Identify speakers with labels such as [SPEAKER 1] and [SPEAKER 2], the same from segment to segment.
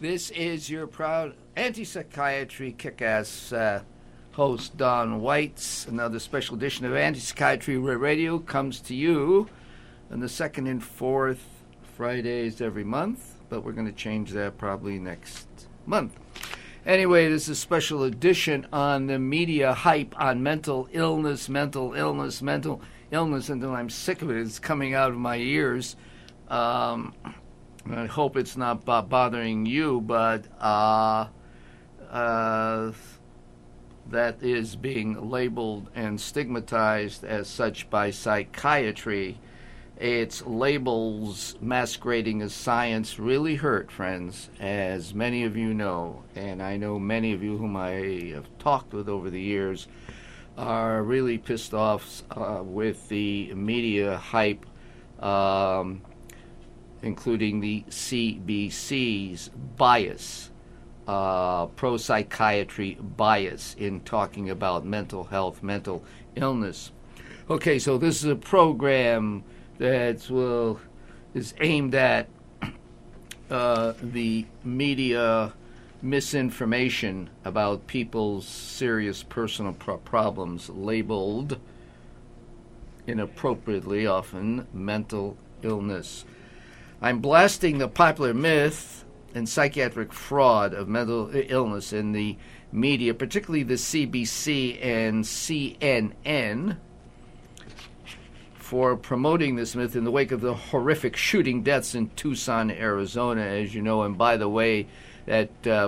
[SPEAKER 1] This is your proud anti-psychiatry kick-ass host, Don Weitz. Another special edition of Anti-Psychiatry Radio comes to you on the second and fourth Fridays every month, but we're going to change that probably next month. Anyway, this is a special edition on the media hype on mental illness, until I'm sick of it. It's coming out of my ears. I hope it's not bothering you, but that is being labeled and stigmatized as such by psychiatry. Its labels masquerading as science really hurt, friends, as many of you know, and I know many of you whom I have talked with over the years are really pissed off with the media hype, including the CBC's bias, pro-psychiatry bias in talking about mental health, mental illness. Okay, so this is a program that is aimed at the media misinformation about people's serious personal problems, labeled inappropriately often mental illness. I'm blasting the popular myth and psychiatric fraud of mental illness in the media, particularly the CBC and CNN, for promoting this myth in the wake of the horrific shooting deaths in Tucson, Arizona, as you know. And by the way, that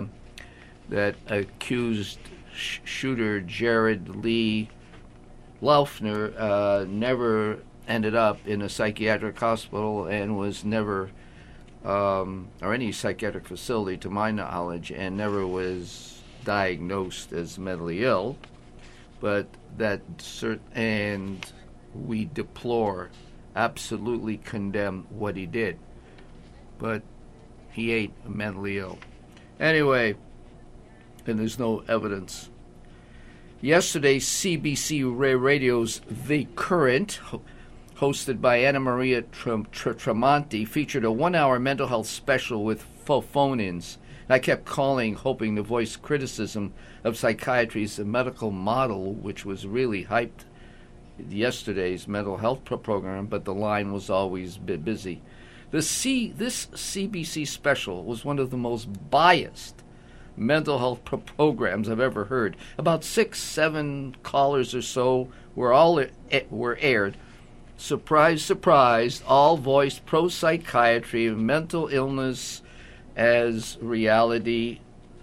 [SPEAKER 1] accused shooter, Jared Lee Laufner, never ended up in a psychiatric hospital and was never, or any psychiatric facility to my knowledge, and never was diagnosed as mentally ill. But and we deplore, absolutely condemn what he did. But he ain't mentally ill. Anyway, and there's no evidence. Yesterday, CBC Radio's The Current, hosted by Anna Maria Tremonti, featured a 1-hour mental health special with phone-ins. I kept calling, hoping to voice criticism of psychiatry's medical model, which was really hyped yesterday's mental health program, but the line was always busy. This CBC special was one of the most biased mental health programs I've ever heard. About 6-7 callers or so were aired. Surprise, surprise, all voiced pro-psychiatry, mental illness as reality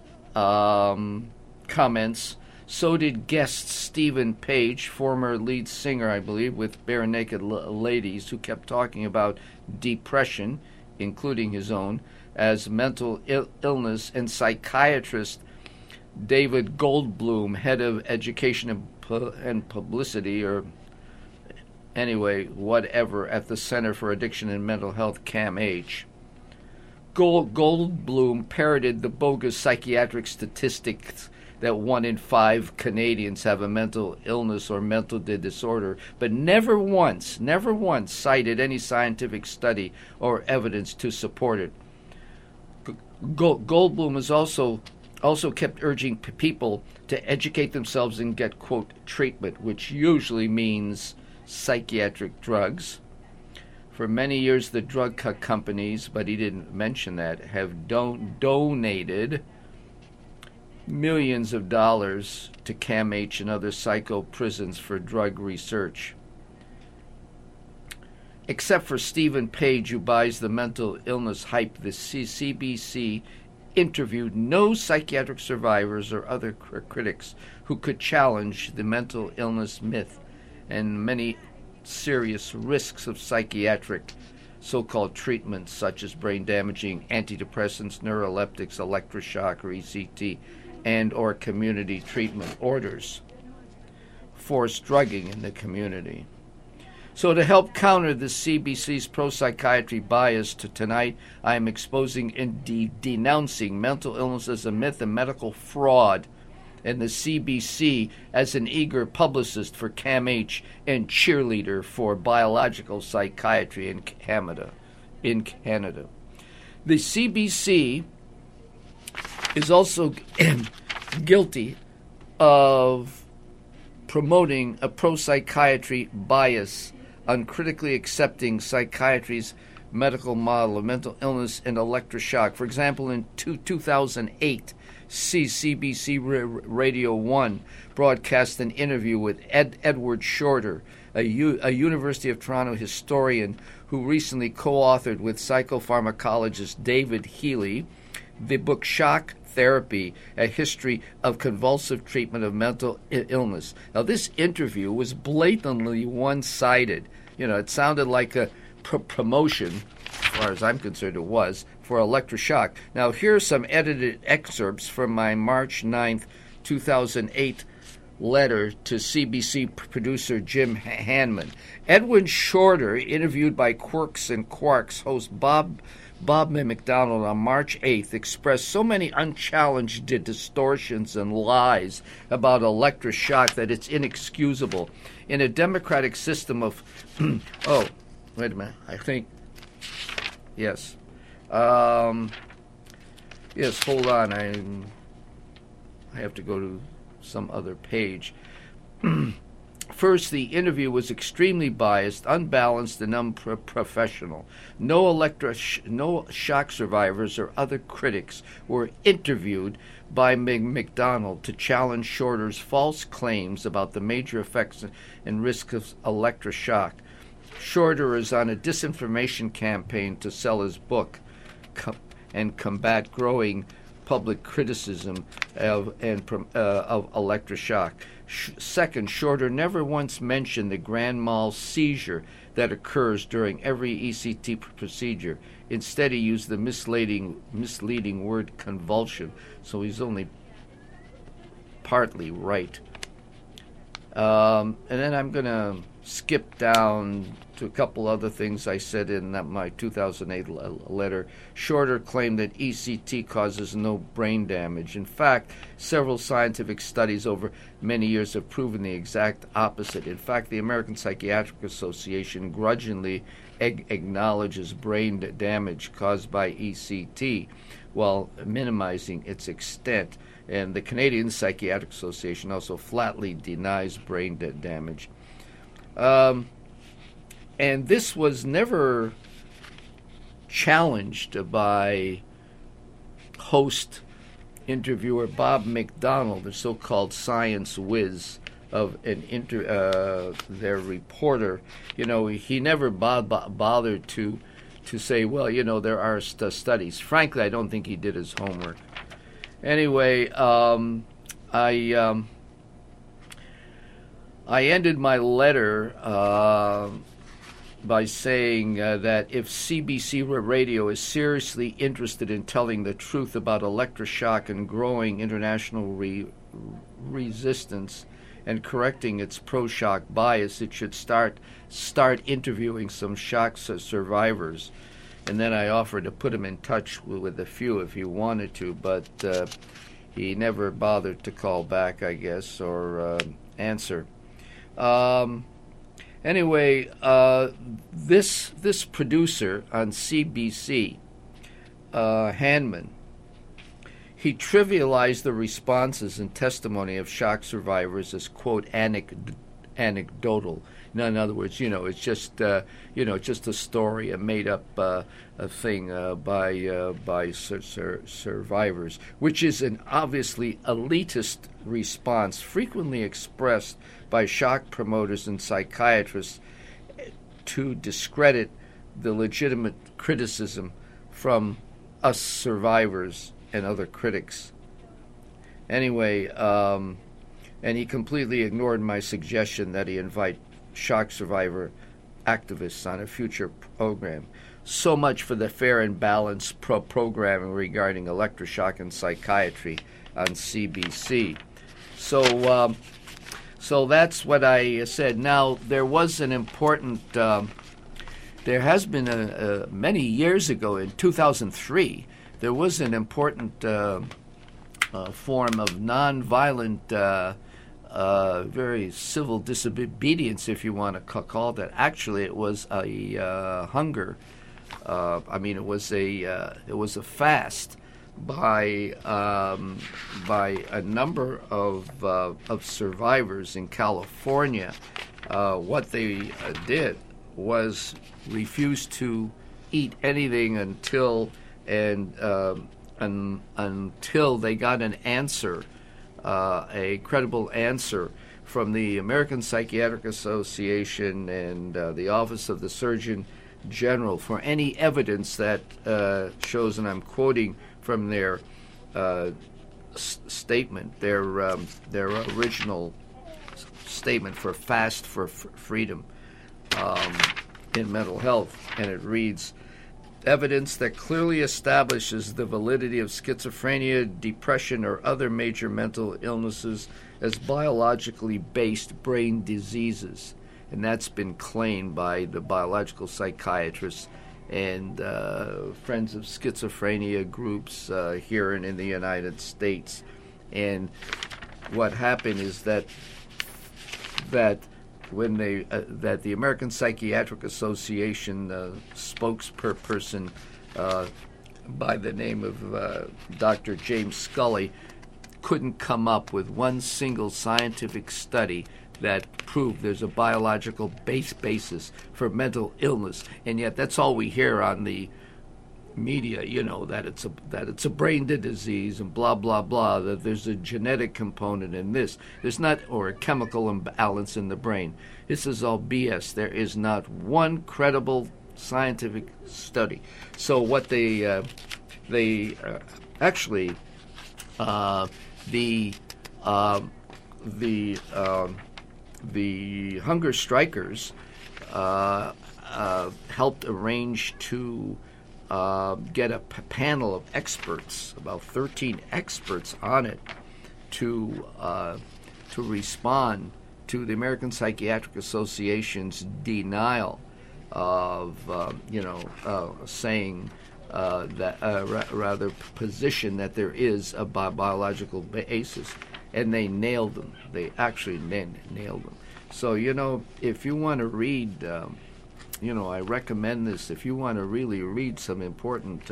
[SPEAKER 1] comments. So did guest Stephen Page, former lead singer, I believe, with Bare Naked Ladies, who kept talking about depression, including his own, as mental illness, and psychiatrist David Goldblum, head of education and publicity, or anyway, whatever, at the Center for Addiction and Mental Health, CAMH. Goldblum parroted the bogus psychiatric statistics that 1 in 5 Canadians have a mental illness or mental disorder, but never once cited any scientific study or evidence to support it. Goldblum has also kept urging people to educate themselves and get, quote, treatment, which usually means psychiatric drugs. For many years, the drug companies, but he didn't mention that, have donated millions of dollars to CAMH and other psycho prisons for drug research. Except for Stephen Page, who buys the mental illness hype, the CBC interviewed no psychiatric survivors or other critics who could challenge the mental illness myth and many serious risks of psychiatric so-called treatments, such as brain-damaging antidepressants, neuroleptics, electroshock or ECT, and or community treatment orders, forced drugging in the community. So to help counter the CBC's pro-psychiatry bias tonight, I am exposing and denouncing mental illness as a myth and medical fraud, and the CBC as an eager publicist for CAMH and cheerleader for biological psychiatry in Canada. The CBC is also guilty of promoting a pro-psychiatry bias, uncritically accepting psychiatry's medical model of mental illness and electroshock. For example, in 2008, CBC Radio 1 broadcast an interview with Edward Shorter, a University of Toronto historian who recently co-authored with psychopharmacologist David Healy the book Shock Therapy, A History of Convulsive Treatment of Mental Illness. Now, this interview was blatantly one-sided. You know, it sounded like a promotion, as far as I'm concerned it was, for electroshock. Now, here are some edited excerpts from my March 9th, 2008 letter to CBC producer Jim Hanman. Edwin Shorter, interviewed by Quirks and Quarks host Bob McDonald on March 8th, expressed so many unchallenged distortions and lies about electroshock that it's inexcusable. In a democratic system of... oh, wait a minute. I think... Yes. Yes, hold on. I have to go to some other page. First, the interview was extremely biased, unbalanced, and unprofessional. No shock survivors or other critics were interviewed by McDonald to challenge Shorter's false claims about the major effects and risks of electroshock. Shorter is on a disinformation campaign to sell his book and combat growing public criticism of electroshock. Second, Shorter never once mentioned the grand mal seizure that occurs during every ECT procedure. Instead, he used the misleading word convulsion, so he's only partly right. And then I'm going to skip down to a couple other things I said in my 2008 letter. Shorter claimed that ECT causes no brain damage. In fact, several scientific studies over many years have proven the exact opposite. In fact, the American Psychiatric Association grudgingly acknowledges brain damage caused by ECT while minimizing its extent. And the Canadian Psychiatric Association also flatly denies brain damage. And this was never challenged by host interviewer Bob McDonald, the so-called science whiz of their reporter. You know, he never bothered to say, well, you know, there are studies. Frankly, I don't think he did his homework. Anyway, I ended my letter by saying that if CBC Radio is seriously interested in telling the truth about electroshock and growing international resistance and correcting its pro-shock bias, it should start interviewing some shock survivors. And then I offered to put him in touch with a few if he wanted to, but he never bothered to call back, I guess, or answer. Anyway, this producer on CBC, Hanman, he trivialized the responses and testimony of shock survivors as, quote, anecdotal. In other words, you know, it's just just a story, a made-up a thing by survivors, which is an obviously elitist response frequently expressed by shock promoters and psychiatrists to discredit the legitimate criticism from us survivors and other critics. Anyway, and he completely ignored my suggestion that he invite shock survivor activists on a future program. So much for the fair and balanced programming regarding electroshock and psychiatry on CBC. So that's what I said. Now, there was an important, there has been many years ago, in 2003, there was an important form of nonviolent very civil disobedience, if you want to call that. Actually, it was a hunger. It was a fast by a number of survivors in California. What they did was refuse to eat anything until they got an answer, a credible answer from the American Psychiatric Association and the Office of the Surgeon General for any evidence that shows, and I'm quoting from their statement, their original statement for Fast for Freedom in mental health, and it reads, evidence that clearly establishes the validity of schizophrenia, depression, or other major mental illnesses as biologically based brain diseases. And that's been claimed by the biological psychiatrists and Friends of Schizophrenia groups here and in the United States. And what happened is that when that the American Psychiatric Association spokesperson by the name of Dr. James Scully couldn't come up with one single scientific study that proved there's a biological basis for mental illness, and yet that's all we hear on the media, that it's a brain disease and blah blah blah, that there's a genetic component in this. There's not, or a chemical imbalance in the brain. This is all BS. There is not one credible scientific study. So what they actually the hunger strikers helped arrange to get a panel of experts, about 13 experts on it, to respond to the American Psychiatric Association's denial of, saying that, rather position that there is a biological basis, and they nailed them. They actually nailed them. So, if you want to read, I recommend this. If you want to really read some important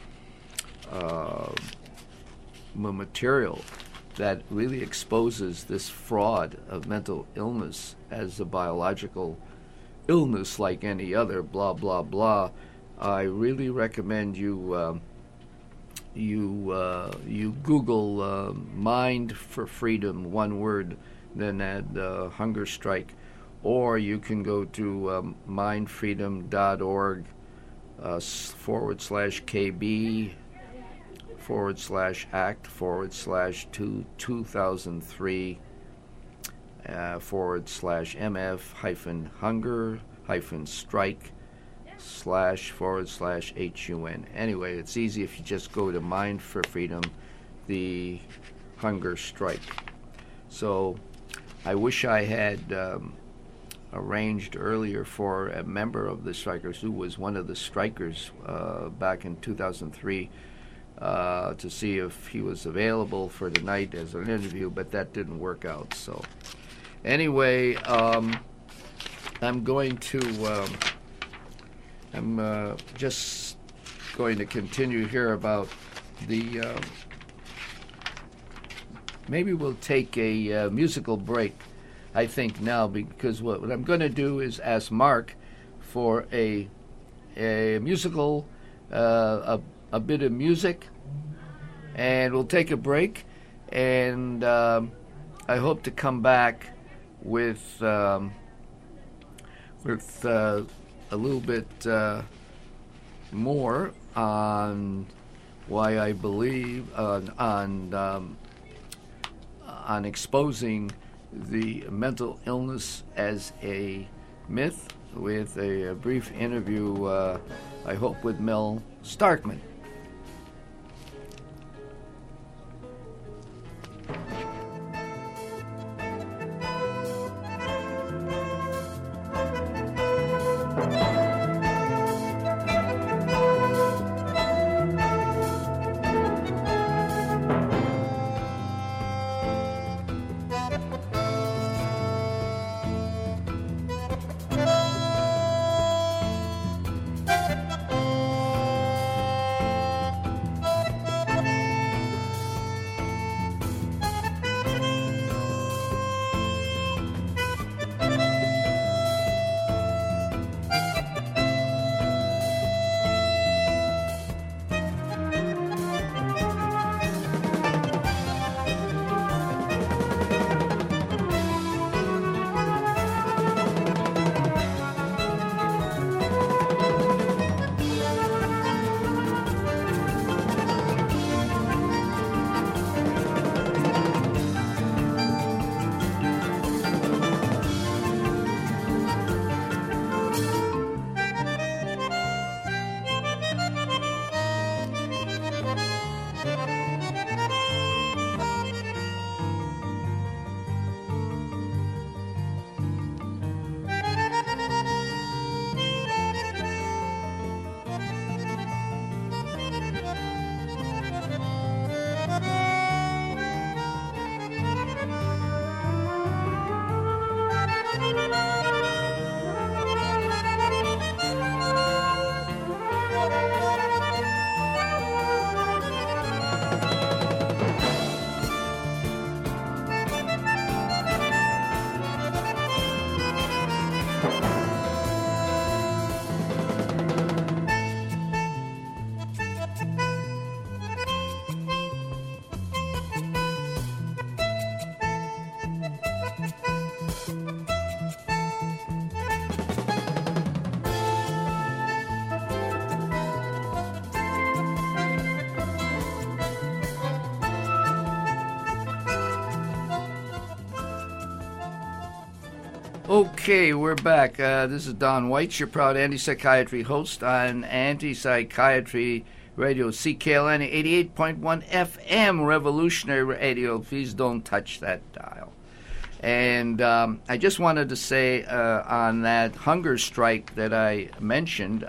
[SPEAKER 1] material that really exposes this fraud of mental illness as a biological illness like any other, blah, blah, blah, I really recommend you Google Mind for Freedom, one word, then add hunger strike, or you can go to mindfreedom.org /KB /act /2003 /MF-hunger-strike //HUN. Anyway, it's easy if you just go to Mind for Freedom, the hunger strike. So I wish I had arranged earlier for a member of the strikers who was one of the strikers back in 2003 to see if he was available for tonight as an interview, but that didn't work out. So anyway, I'm going to just going to continue here about the maybe we'll take a musical break, I think, now, because what I'm going to do is ask Mark for a musical, a bit of music, and we'll take a break, and I hope to come back with a little bit more on why I believe on exposing the mental illness as a myth, with a brief interview, I hope, with Mel Starkman. Okay, we're back. This is Don White, your proud anti-psychiatry host on Anti-Psychiatry Radio, CKLN 88.1 FM, Revolutionary Radio. Please don't touch that dial. And I just wanted to say on that hunger strike that I mentioned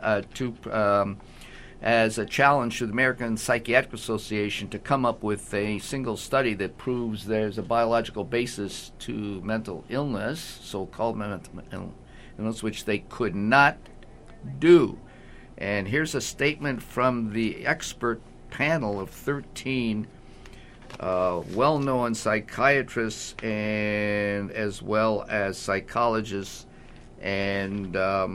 [SPEAKER 1] as a challenge to the American Psychiatric Association to come up with a single study that proves there's a biological basis to mental illness, so-called mental illness, which they could not do. And here's a statement from the expert panel of 13 well-known psychiatrists and as well as psychologists. And,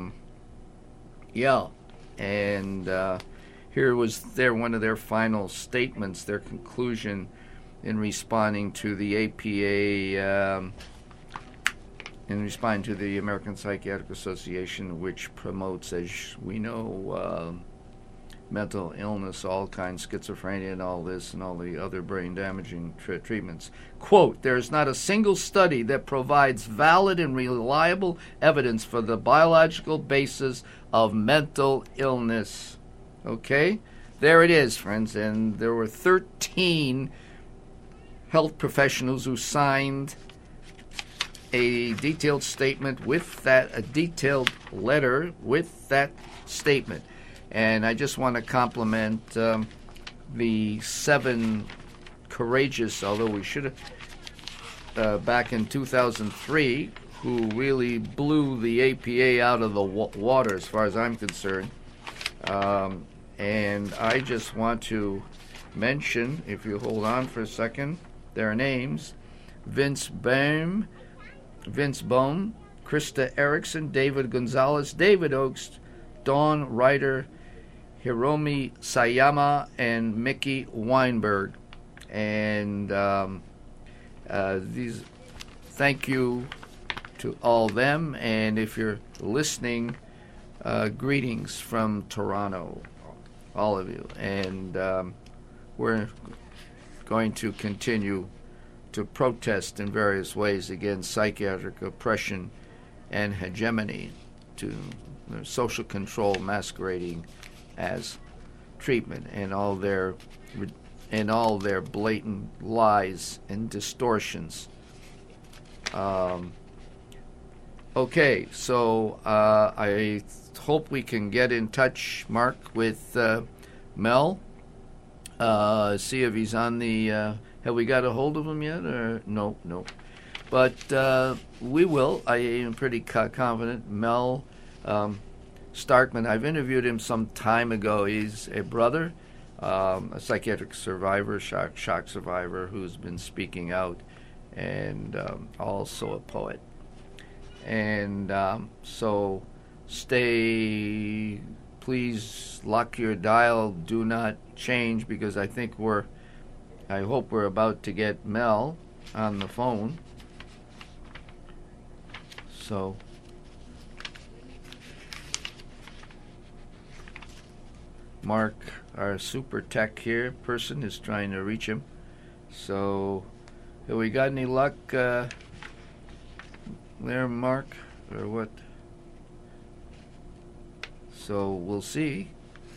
[SPEAKER 1] here was one of their final statements, their conclusion in responding to the APA, in responding to the American Psychiatric Association, which promotes, as we know, mental illness, all kinds, schizophrenia and all this and all the other brain-damaging treatments. Quote, "There's not a single study that provides valid and reliable evidence for the biological basis of mental illness." Okay? There it is, friends. And there were 13 health professionals who signed a detailed statement with that, a detailed letter with that statement. And I just want to compliment the 7 courageous, although we should have, back in 2003, who really blew the APA out of the water as far as I'm concerned. And I just want to mention, if you hold on for a second, their names: Vince Bohm, Krista Erickson, David Gonzalez, David Oakes, Dawn Ryder, Hiromi Sayama, and Mickey Weinberg. And thank you to all them. And if you're listening, greetings from Toronto, all of you. And we're going to continue to protest in various ways against psychiatric oppression and hegemony, to social control masquerading as treatment, and all their blatant lies and distortions. Okay, so I hope we can get in touch, Mark, with Mel. See if he's on the. Have we got a hold of him yet? Or no. But we will. I am pretty confident. Mel Starkman. I've interviewed him some time ago. He's a brother, a psychiatric survivor, shock survivor, who's been speaking out, and also a poet. And so please lock your dial, do not change, because I hope we're about to get Mel on the phone. So Mark, our super tech here person, is trying to reach him. So have we got any luck there, Mark, or what? So we'll see.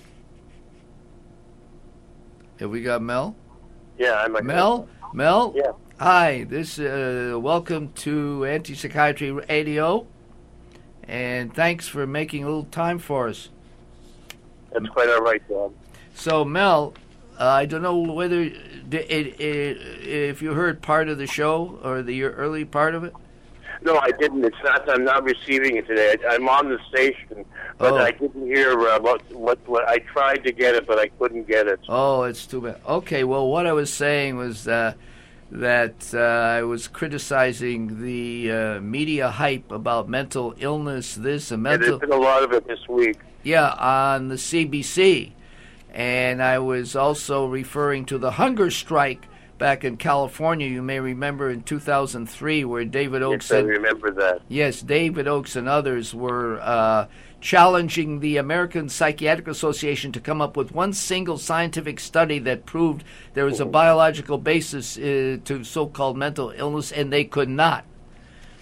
[SPEAKER 1] Have we got Mel?
[SPEAKER 2] Yeah, I'm
[SPEAKER 1] Mel?
[SPEAKER 2] Yeah.
[SPEAKER 1] Hi, welcome to Anti-Psychiatry Radio, and thanks for making a little time for us.
[SPEAKER 2] That's quite all right, Bob.
[SPEAKER 1] So, Mel, I don't know whether if you heard part of the show or the early part of it.
[SPEAKER 2] No, I didn't. I'm not receiving it today. I'm on the station, but I didn't hear what I tried to get it, but I couldn't get it.
[SPEAKER 1] Oh, it's too bad. Okay, well, what I was saying was that I was criticizing the media hype about mental illness. There's been
[SPEAKER 2] a lot of it this week.
[SPEAKER 1] Yeah, on the CBC, and I was also referring to the hunger strike back in California. You may remember in 2003 where David Oakes.
[SPEAKER 2] Yes, I remember that.
[SPEAKER 1] Yes, David Oakes and others were challenging the American Psychiatric Association to come up with one single scientific study that proved there was a biological basis to so-called mental illness, and they could not.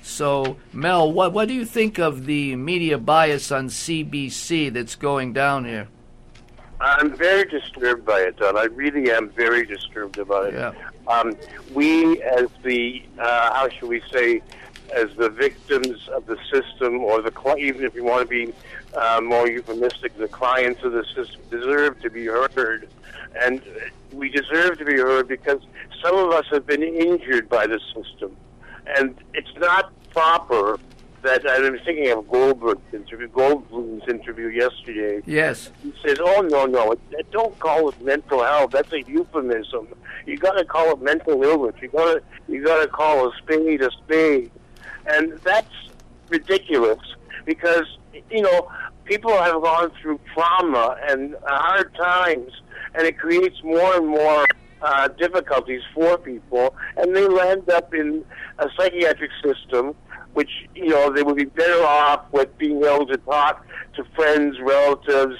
[SPEAKER 1] So, Mel, what do you think of the media bias on CBC that's going down here?
[SPEAKER 2] I'm very disturbed by it, Don. I really am very disturbed about it.
[SPEAKER 1] Yeah.
[SPEAKER 2] We, as the, how should we say, as the victims of the system, or even if you want to be more euphemistic, the clients of the system, deserve to be heard. And we deserve to be heard because some of us have been injured by the system. And it's not proper that, I was thinking of Goldblum's interview yesterday.
[SPEAKER 1] Yes.
[SPEAKER 2] He says, no, don't call it mental health. That's a euphemism. You got to call it mental illness. You got to call a spade a spade. And that's ridiculous because, people have gone through trauma and hard times, and it creates more and more difficulties for people, and they land up in a psychiatric system, which, they would be better off with being able to talk to friends, relatives,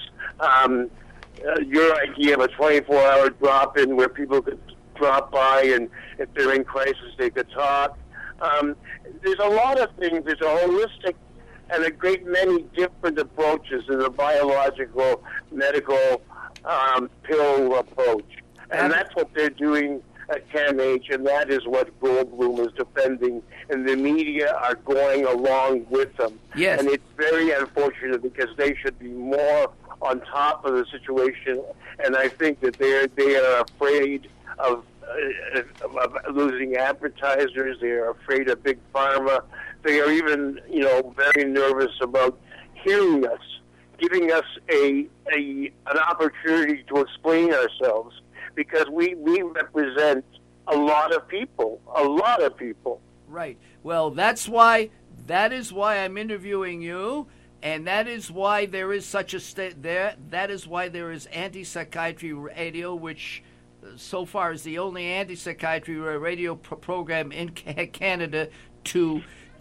[SPEAKER 2] your idea of a 24-hour drop-in where people could drop by, and if they're in crisis, they could talk. There's a lot of things. There's a holistic and a great many different approaches in the biological, medical, pill approach. And that's what they're doing at CAMH, and that is what Goldblum is defending, and the media are going along with them.
[SPEAKER 1] Yes.
[SPEAKER 2] And it's very unfortunate because they should be more on top of the situation, and I think that they are afraid of losing advertisers. They are afraid of big pharma. They are even, very nervous about hearing us, giving us an opportunity to explain ourselves, because we represent a lot of people.
[SPEAKER 1] Right. Well, that is why I'm interviewing you, and that is why there is such a that is why there is Anti-Psychiatry Radio, which so far is the only anti-psychiatry radio program in Canada to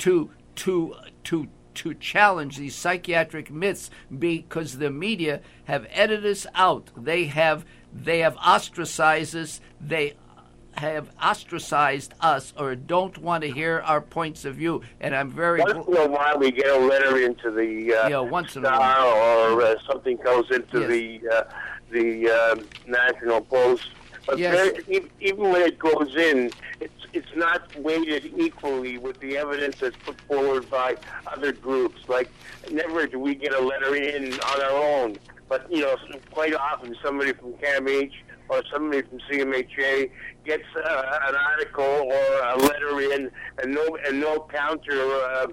[SPEAKER 1] challenge these psychiatric myths, because the media have edited us out. They have ostracized us. They have ostracized us, or don't want to hear our points of view. And I'm very
[SPEAKER 2] once in a while we get a letter into the
[SPEAKER 1] once in a while,
[SPEAKER 2] or something goes into the National Post. But
[SPEAKER 1] yes.
[SPEAKER 2] Even when it goes in, it's not weighted equally with the evidence that's put forward by other groups. Like, never do we get a letter in on our own. But, quite often somebody from CAMH or somebody from CMHA gets an article or a letter in, and no counter,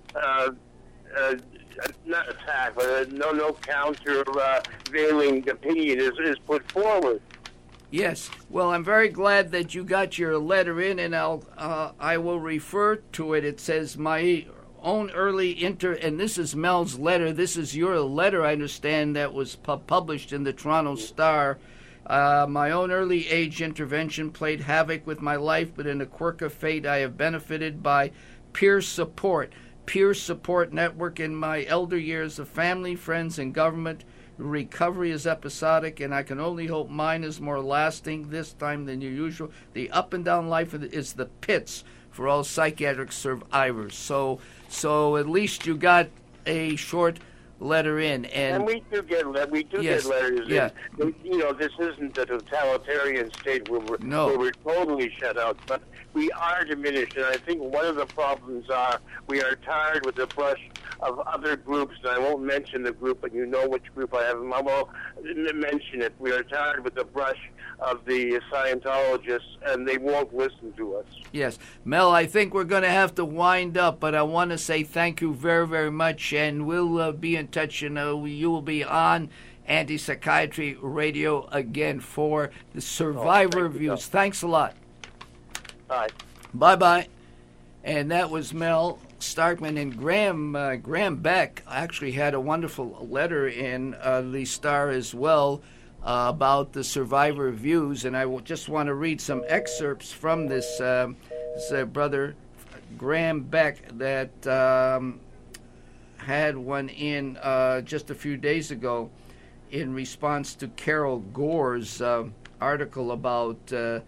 [SPEAKER 2] not attack, but no counter veiling opinion is put forward.
[SPEAKER 1] Yes. Well, I'm very glad that you got your letter in, and I will refer to it. It says, my own early and this is Mel's letter. This is your letter, I understand, that was published in the Toronto Star. My own early age intervention played havoc with my life, but in a quirk of fate, I have benefited by peer support network in my elder years of family, friends, and government. Recovery is episodic, and I can only hope mine is more lasting this time than usual. The up and down life is the pits for all psychiatric survivors. So at least you got a short letter in, and
[SPEAKER 2] we do get
[SPEAKER 1] yes,
[SPEAKER 2] get letters.
[SPEAKER 1] Yeah.
[SPEAKER 2] In. This isn't a totalitarian state where we're totally shut out, but we are diminished. And I think one of the problems are we are tired with the brush of other groups, and I won't mention the group, but you know which group I have. I won't mention it. We are tired with the brush of the Scientologists, and they won't listen to us.
[SPEAKER 1] Yes. Mel, I think we're going to have to wind up, but I want to say thank you very, very much, and we'll be in touch. You will be on Anti-Psychiatry Radio again for the Survivor Views. Thanks a lot.
[SPEAKER 2] Bye.
[SPEAKER 1] Bye-bye. And that was Mel Starkman, and Graham Beck actually had a wonderful letter in the Star as well about the Survivor Views, and I just want to read some excerpts from this brother Graham Beck that had one in just a few days ago in response to Carol Gore's article about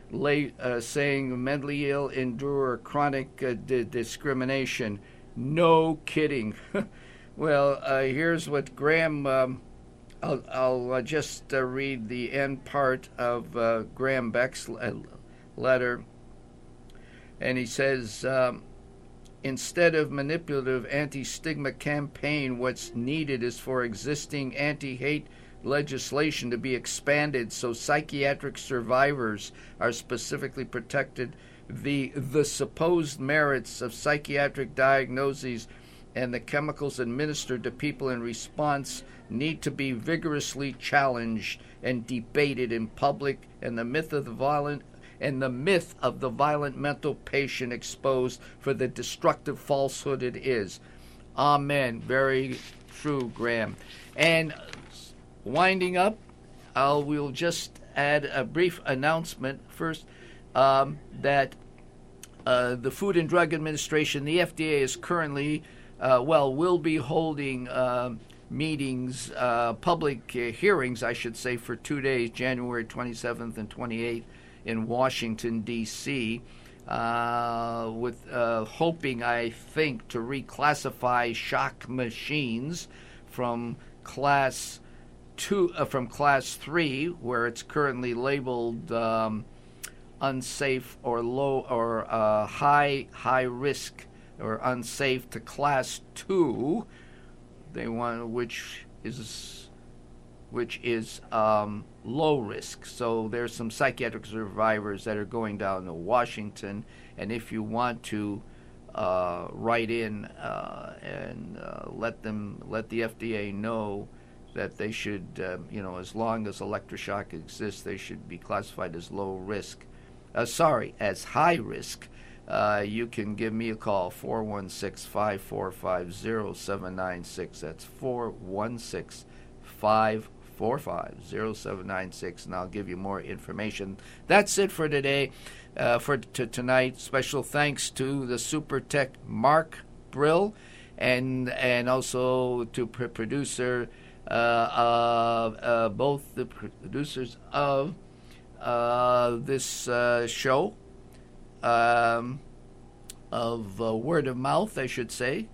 [SPEAKER 1] saying mentally ill endure chronic discrimination. No kidding. Well, here's what Graham. I'll just read the end part of Graham Beck's letter, and he says. Instead of manipulative anti-stigma campaign, what's needed is for existing anti-hate legislation to be expanded so psychiatric survivors are specifically protected. The supposed merits of psychiatric diagnoses and the chemicals administered to people in response need to be vigorously challenged and debated in public, and the myth of the violent mental patient exposed for the destructive falsehood it is. Amen. Very true, Graham. And winding up, we'll just add a brief announcement first that the Food and Drug Administration, the FDA, is currently, will be holding meetings, public hearings, I should say, for 2 days, January 27th and 28th, in Washington, D.C., with hoping, I think, to reclassify shock machines from Class 3, where it's currently labeled unsafe or low or high risk or unsafe, to Class 2. They want which is low risk. So there's some psychiatric survivors that are going down to Washington, and if you want to write in and let the FDA know that they should, as long as electroshock exists, they should be classified as low risk. As high risk. You can give me a call, 416-545-0796. That's 416-545-0796, and I'll give you more information. That's it for today, tonight. Special thanks to the Super Tech Mark Brill, and also to producer, both the producers of this show, of word of mouth, I should say,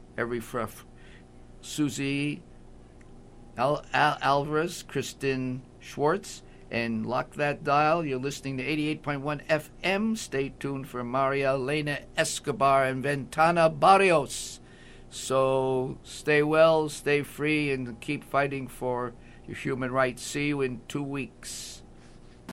[SPEAKER 1] Susie Alvarez, Kristen Schwartz, and lock that dial. You're listening to 88.1 FM. Stay tuned for Maria Elena Escobar and Ventana Barrios. So stay well, stay free, and keep fighting for your human rights. See you in 2 weeks.